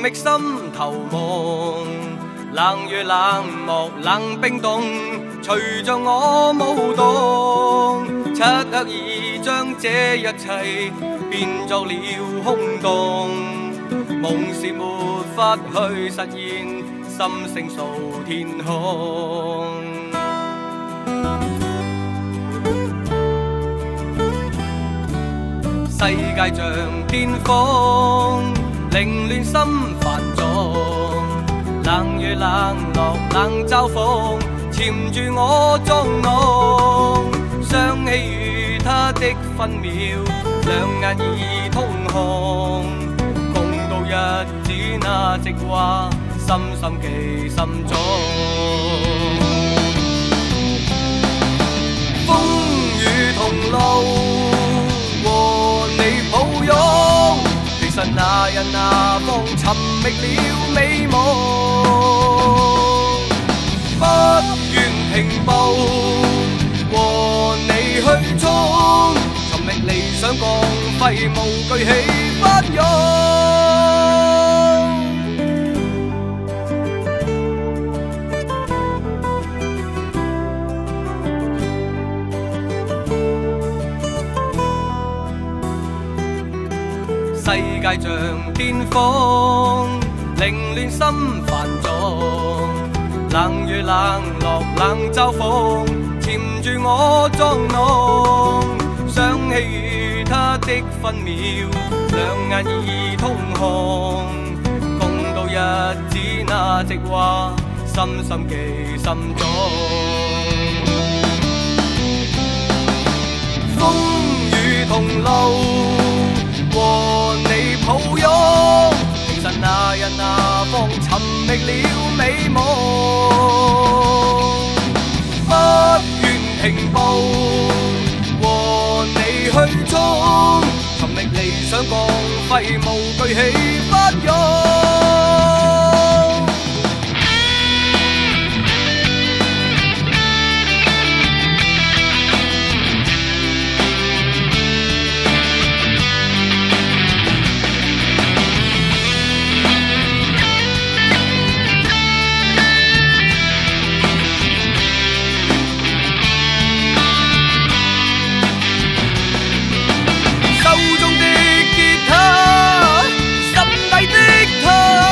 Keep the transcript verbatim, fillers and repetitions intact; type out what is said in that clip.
觅心頭夢，冷雨冷漠冷冰凍，隨着我舞動，漆黑已將這一切變作了空洞，夢是沒法去實現，心聲掃天空。世界像巔峰，凌亂心煩縱，冷雨冷落冷嘲諷，纏住我裝濃。想起與他的分秒，兩眼已通紅，共度日子那直話，深深記心中。風雨同路。和你抱擁，其實那日那方尋覓了美夢，不願停步，和你去衝，尋覓理想光輝無懼起不勇。世界像巔峰，凌亂心煩縱，冷雨冷落冷嘲諷，纏住我裝濃。想起與他的分秒，兩眼已通紅，共度日子那直話，深深記心中。風雨同路。和你抱擁，其實那日那方尋覓了美夢，不願停步，和你去衝，尋覓理想光輝無懼起不勇。手中的吉他，心底的他。